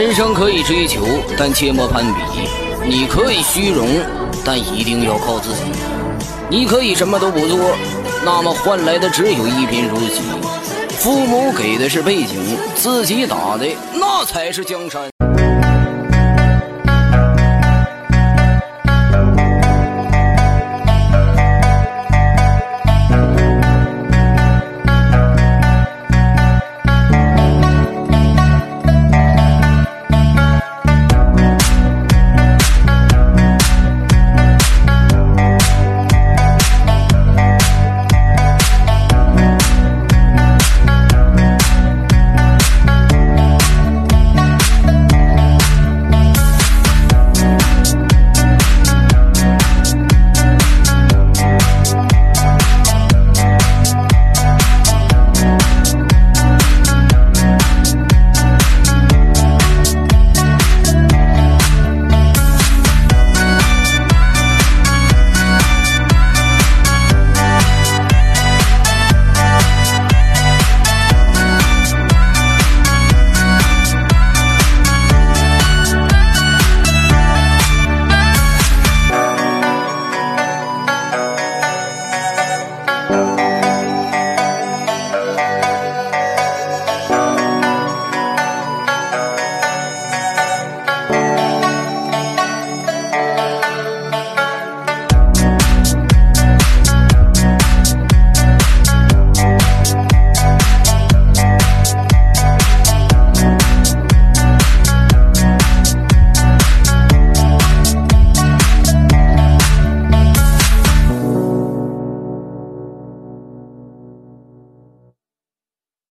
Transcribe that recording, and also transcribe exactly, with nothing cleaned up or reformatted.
人生可以追求，但切莫攀比；你可以虚荣，但一定要靠自己。你可以什么都不做，那么换来的只有一贫如洗。父母给的是背景，自己打的那才是江山。